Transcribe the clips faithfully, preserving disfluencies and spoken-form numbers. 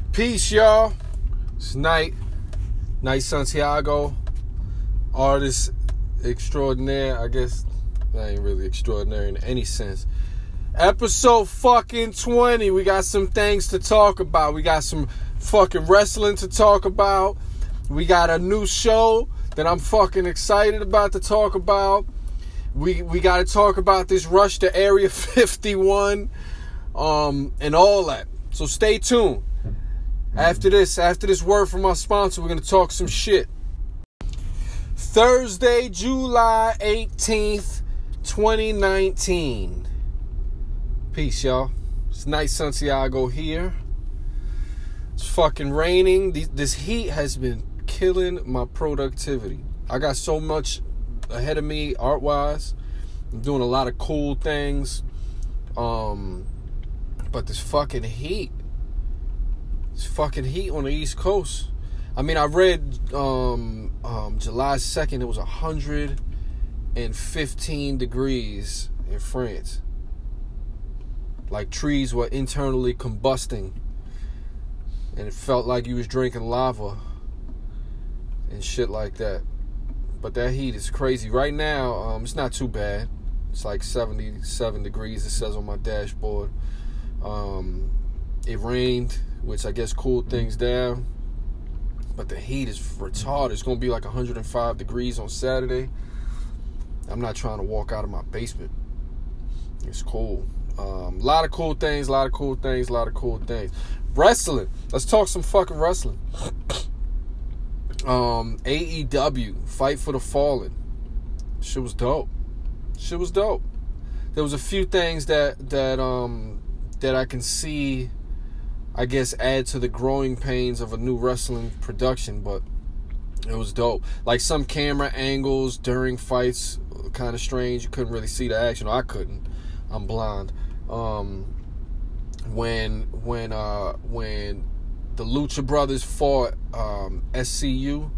Peace, y'all. It's Night. Night Santiago. Artist extraordinaire. I guess that ain't really extraordinary in any sense. Episode fucking twenty. We got some things to talk about. We got some fucking wrestling to talk about. We got a new show that I'm fucking excited about to talk about. We we got to talk about this rush to Area fifty-one um, and all that. So stay tuned. After this, after this word from our sponsor, we're going to talk some shit. Thursday, July eighteenth, twenty nineteen. Peace, y'all. It's Night Santiago here. It's fucking raining. This heat has been killing my productivity. I got so much ahead of me art-wise. I'm doing a lot of cool things. Um, but this fucking heat. It's fucking heat on the East Coast. I mean, I read um, um, July second, it was one hundred fifteen degrees in France. Like trees were internally combusting. And it felt like you was drinking lava and shit like that. But that heat is crazy. Right now, um, it's not too bad. It's like seventy-seven degrees, it says on my dashboard. Um, it rained, which I guess cooled things down. But the heat is retarded. It's going to be like one hundred five degrees on Saturday. I'm not trying to walk out of my basement. It's cool. A um, lot of cool things, a lot of cool things, a lot of cool things. Wrestling. Let's talk some fucking wrestling. um, A E W, Fight for the Fallen. Shit was dope. Shit was dope. There was a few things that that um that I can see, I guess, add to the growing pains of a new wrestling production, but it was dope. Like some camera angles during fights, kind of strange. You couldn't really see the action. I couldn't. I'm blind. Um, when when uh when the Lucha Brothers fought um, S C U,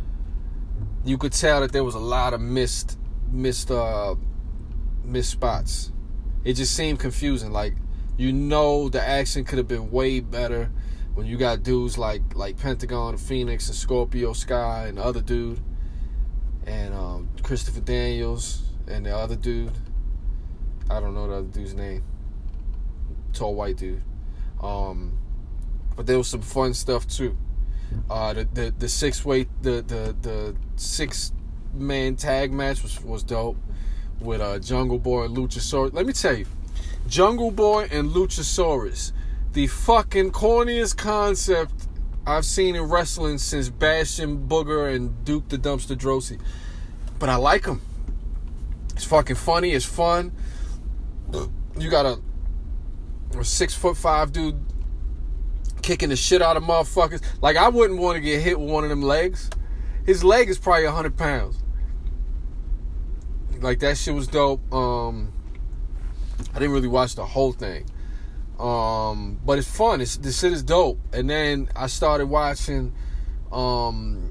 you could tell that there was a lot of missed missed uh, missed spots. It just seemed confusing. Like, you know, the action could have been way better when you got dudes like like Pentagon, Phoenix, and Scorpio Sky, and the other dude, and um, Christopher Daniels, and the other dude. I don't know the other dude's name. Tall white dude. Um, but there was some fun stuff too. Uh, the the the six way the the the six man tag match was was dope with uh, Jungle Boy and Luchasaurus. Let me tell you, Jungle Boy and Luchasaurus, the fucking corniest concept I've seen in wrestling since Bastion Booger and Duke the Dumpster Drosy. But I like them. It's fucking funny. It's fun. You got a, a six foot five dude kicking the shit out of motherfuckers. Like, I wouldn't want to get hit with one of them legs. His leg is probably a hundred pounds. Like, that shit was dope. Um, I didn't really watch the whole thing. Um, but it's fun. It's, this shit is dope. And then I started watching um,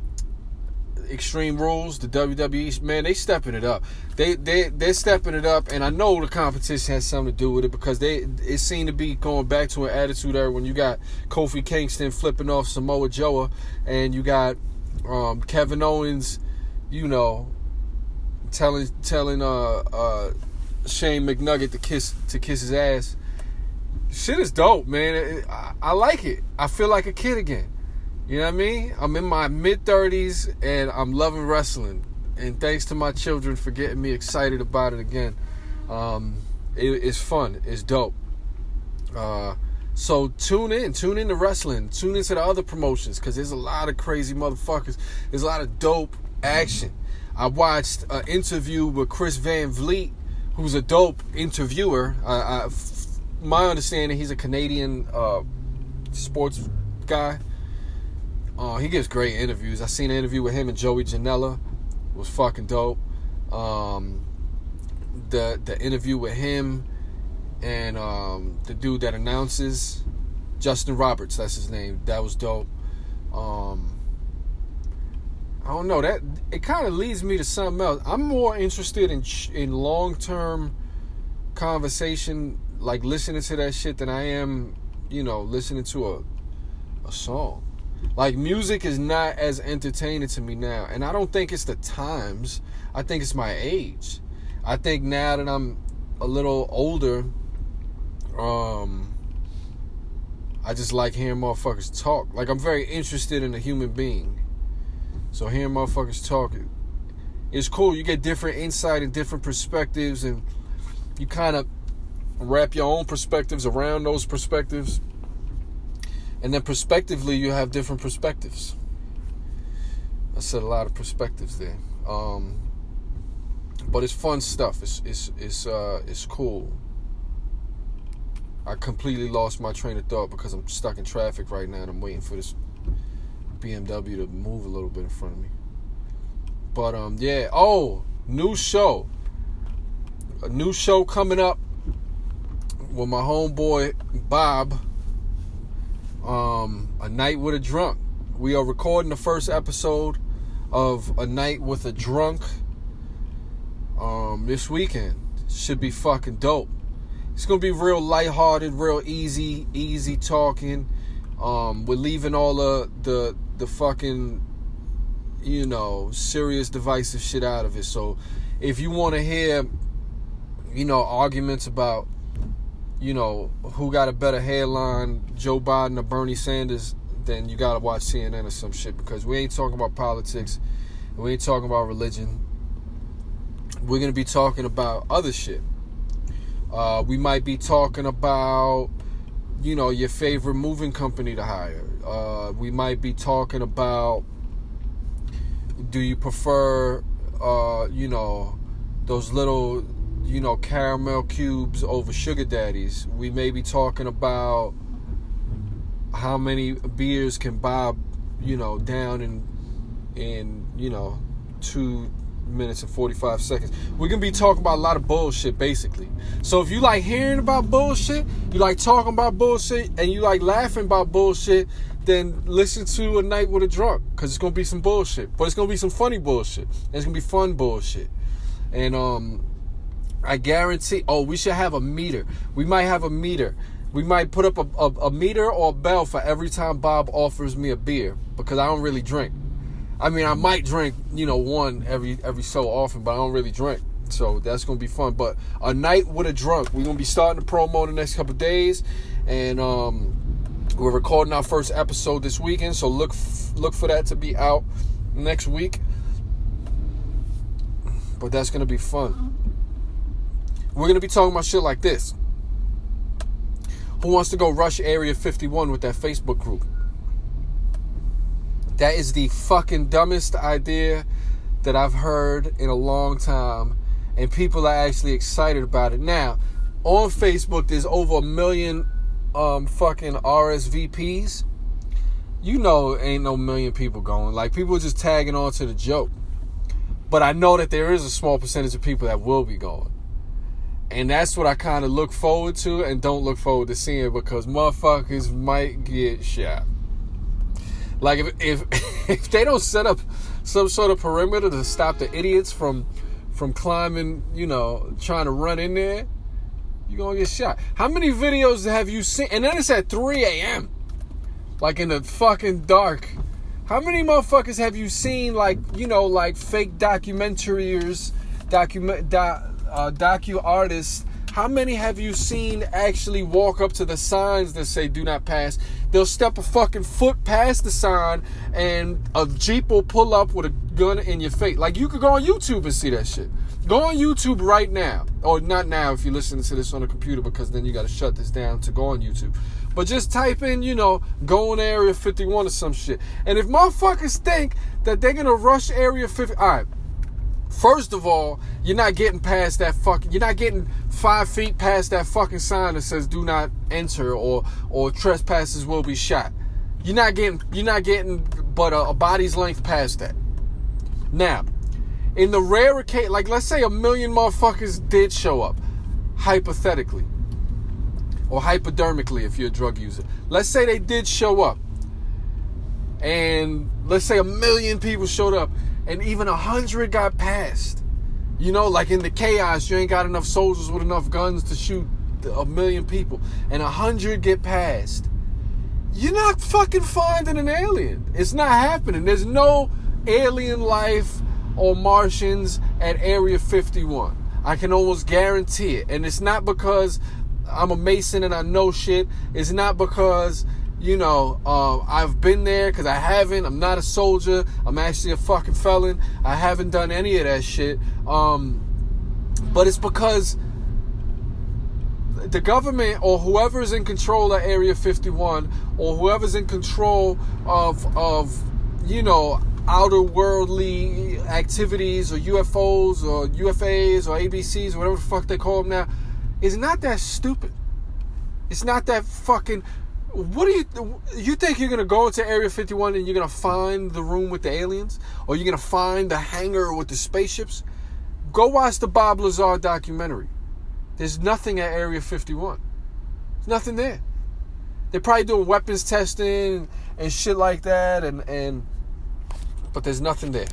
Extreme Rules, the W W E. Man, they stepping it up. They they they're stepping it up, and I know the competition has something to do with it, because they it seemed to be going back to an attitude era when you got Kofi Kingston flipping off Samoa Joe, and you got um, Kevin Owens, you know, telling telling uh uh Shane McNugget to kiss to kiss his ass. Shit is dope, man. It, I, I like it. I feel like a kid again. You know what I mean? I'm in my mid-thirties, and I'm loving wrestling. And thanks to my children for getting me excited about it again. Um, it, it's fun. It's dope. Uh, so tune in. Tune in to wrestling. Tune into the other promotions, because there's a lot of crazy motherfuckers. There's a lot of dope action. I watched an interview with Chris Van Vliet, who's a dope interviewer. I, I, f- my understanding, he's a Canadian uh, sports guy. Uh, he gives great interviews. I seen an interview with him and Joey Janela. It was fucking dope. Um, the the interview with him and um, the dude that announces, Justin Roberts, that's his name. That was dope. Um, I don't know. That it kind of leads me to something else. I'm more interested in in long term conversation, like listening to that shit, than I am, you know, listening to a a song. Like, music is not as entertaining to me now. And I don't think it's the times. I think it's my age. I think now that I'm a little older, um, I just like hearing motherfuckers talk. Like, I'm very interested in a human being. So hearing motherfuckers talk, it's cool. You get different insight and different perspectives, and you kind of wrap your own perspectives around those perspectives. And then prospectively, you have different perspectives. I said a lot of perspectives there. Um, but it's fun stuff. It's it's it's uh it's cool. I completely lost my train of thought because I'm stuck in traffic right now and I'm waiting for this B M W to move a little bit in front of me. But um yeah, oh, new show. A new show coming up with my homeboy Bob. Um, A Night with a Drunk. We are recording the first episode of A Night with a Drunk um, this weekend. Should be fucking dope. It's gonna be real lighthearted, real easy, easy talking. Um, we're leaving all the the the fucking, you know, serious divisive shit out of it. So if you want to hear, you know, arguments about, you know, who got a better hairline, Joe Biden or Bernie Sanders, then you gotta watch C N N or some shit, because we ain't talking about politics, and we ain't talking about religion. We're gonna be talking about other shit. Uh, we might be talking about, you know, your favorite moving company to hire. Uh, we might be talking about, do you prefer, uh, you know, those little, you know, caramel cubes over sugar daddies. We may be talking about how many beers can Bob, you know, down in, in, you know, two minutes and forty-five seconds. We're going to be talking about a lot of bullshit, basically. So if you like hearing about bullshit, you like talking about bullshit, and you like laughing about bullshit, then listen to A Night with a Drunk, because it's going to be some bullshit. But it's going to be some funny bullshit. And it's going to be fun bullshit. And, um... I guarantee, oh, we should have a meter. We might have a meter. We might put up a, a, a meter or a bell for every time Bob offers me a beer, because I don't really drink. I mean, I might drink, you know, one every every so often, but I don't really drink. So that's going to be fun. But A Night with a Drunk. We're going to be starting the promo in the next couple of days. And um, we're recording our first episode this weekend. So look, look for that to be out next week. But that's going to be fun. We're going to be talking about shit like this. Who wants to go rush Area fifty-one with that Facebook group? That is the fucking dumbest idea that I've heard in a long time. And people are actually excited about it. Now, on Facebook, there's over a million um, fucking R S V Ps. You know ain't no million people going. Like, people are just tagging on to the joke. But I know that there is a small percentage of people that will be going. And that's what I kind of look forward to and don't look forward to seeing, because motherfuckers might get shot. Like, if if if they don't set up some sort of perimeter to stop the idiots from from climbing, you know, trying to run in there, you're going to get shot. How many videos have you seen? And then it's at three a.m. Like, in the fucking dark. How many motherfuckers have you seen, like, you know, like fake documentaries, document, doc, Uh, docu artists? How many have you seen actually walk up to the signs that say do not pass? They'll step a fucking foot past the sign and a Jeep will pull up with a gun in your face. Like, you could go on YouTube and see that shit. Go on YouTube right now. Or not now if you're listening to this on a computer, because then you got to shut this down to go on YouTube. But just type in, you know, go on Area fifty-one or some shit. And if motherfuckers think that they're going to rush Area fifty, all right. First of all, you're not getting past that fucking, you're not getting five feet past that fucking sign that says do not enter or or trespassers will be shot. You're not getting, you're not getting but a, a body's length past that. Now, in the rare case, like, let's say a million motherfuckers did show up, hypothetically, or hypodermically if you're a drug user. Let's say they did show up, and let's say a million people showed up, and even a hundred got passed. You know, like in the chaos, you ain't got enough soldiers with enough guns to shoot a million people, and a hundred get passed. you're not fucking finding an alien. It's not happening. There's no alien life or Martians at Area fifty-one. I can almost guarantee it. And it's not because I'm a Mason and I know shit. It's not because, you know, uh, I've been there, because I haven't. I'm not a soldier. I'm actually a fucking felon. I haven't done any of that shit. Um, but it's because the government or whoever's in control of Area fifty-one or whoever's in control of, of you know, outer worldly activities or U F Os or U F As or A B Cs or whatever the fuck they call them now, is not that stupid. It's not that fucking... What do you... You think you're going to go into Area fifty-one and you're going to find the room with the aliens? Or you're going to find the hangar with the spaceships? Go watch the Bob Lazar documentary. There's nothing at Area fifty-one. There's nothing there. They're probably doing weapons testing and shit like that, and... and but there's nothing there.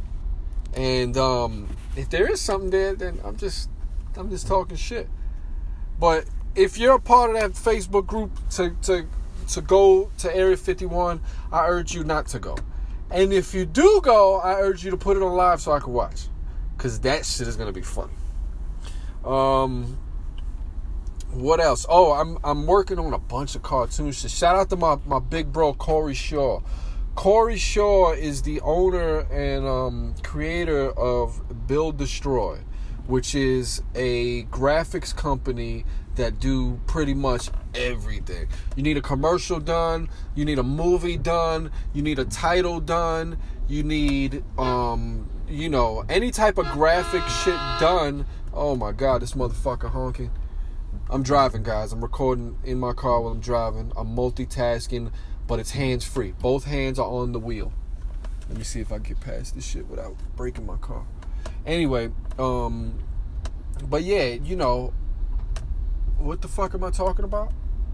And um, if there is something there, then I'm just I'm just talking shit. But if you're a part of that Facebook group to to to go to Area fifty-one, I urge you not to go. And if you do go, I urge you to put it on live so I can watch, because that shit is gonna be fun. Um, what else? Oh, I'm I'm working on a bunch of cartoons. Shout out to my my big bro Corey Shaw. Corey Shaw is the owner and um, creator of Build Destroy, which is a graphics company that do pretty much everything. You need a commercial done, you need a movie done, you need a title done, you need, um, you know, any type of graphic shit done. Oh my God, this motherfucker honking. I'm driving, guys. I'm recording in my car while I'm driving. I'm multitasking. But it's hands-free. Both hands are on the wheel. Let me see if I can get past this shit without breaking my car. Anyway, um, but yeah, you know, what the fuck am I talking about?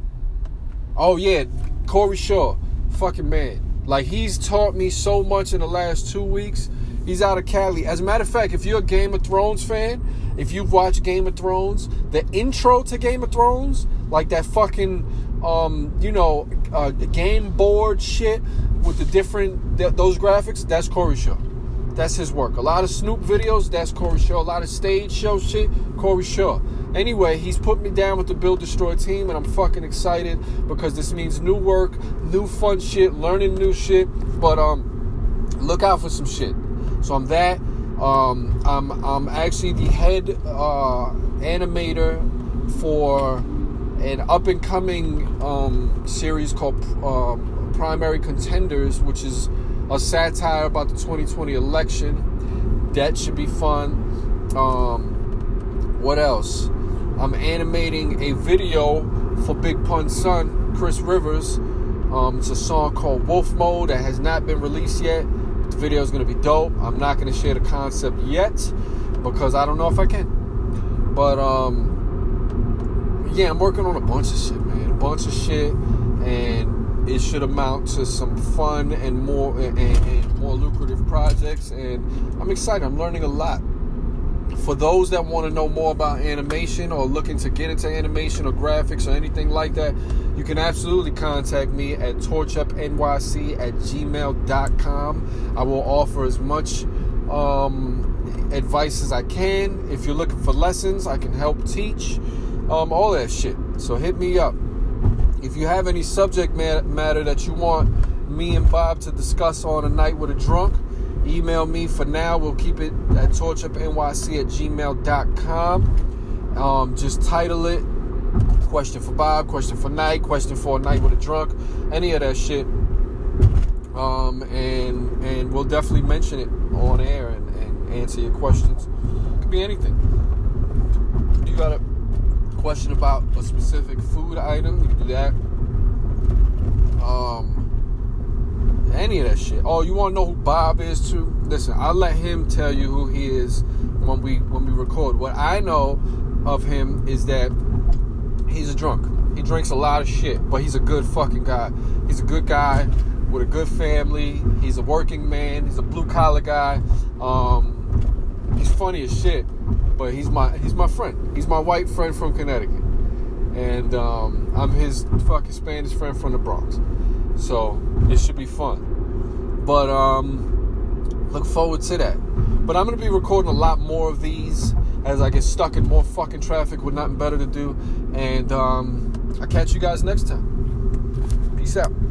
Oh, yeah, Corey Shaw. Fucking man. Like, he's taught me so much in the last two weeks. He's out of Cali. As a matter of fact, if you're a Game of Thrones fan, if you've watched Game of Thrones, the intro to Game of Thrones, like that fucking... Um, you know, uh, the game board shit with the different th- those graphics. That's Corey Shaw. That's his work. A lot of Snoop videos. That's Corey Shaw. A lot of stage show shit. Corey Shaw. Anyway, he's put me down with the Build Destroy team, and I'm fucking excited because this means new work, new fun shit, learning new shit. But um, look out for some shit. So I'm that. Um, I'm I'm actually the head uh, animator for an up-and-coming um, series called um, Primary Contenders, which is a satire about the twenty twenty election. That should be fun. Um, what else? I'm animating a video for Big Pun's son, Chris Rivers. Um, it's a song called Wolf Mode that has not been released yet. The video is going to be dope. I'm not going to share the concept yet because I don't know if I can. But, um... yeah, I'm working on a bunch of shit, man. A bunch of shit, and it should amount to some fun and more and, and more lucrative projects. And I'm excited. I'm learning a lot. For those that want to know more about animation or looking to get into animation or graphics or anything like that, you can absolutely contact me at torchupnyc at gmail dot com. I will offer as much um, advice as I can. If you're looking for lessons, I can help teach. Um, all that shit. So hit me up. If you have any subject matter that you want me and Bob to discuss on A Night with a Drunk, email me. For now, we'll keep it at torchupnyc at gmail dot com. Um, just title it Question for Bob, Question for Night, Question for A Night with a Drunk, any of that shit. Um, and and we'll definitely mention it on air and, and answer your questions. It could be anything. You got a question about a specific food item, you can do that. Um, any of that shit. Oh, you want to know who Bob is too? Listen, I'll let him tell you who he is when we when we record. What I know of him is that he's a drunk. He drinks a lot of shit, but he's a good fucking guy. He's a good guy with a good family. He's a working man. He's a blue collar guy. Um, he's funny as shit. But he's my he's my friend. He's my white friend from Connecticut. and um, I'm his fucking Spanish friend from the Bronx. So it should be fun. But um, look forward to that. But I'm going to be recording a lot more of these as I get stuck in more fucking traffic with nothing better to do. And um, I'll catch you guys next time. Peace out.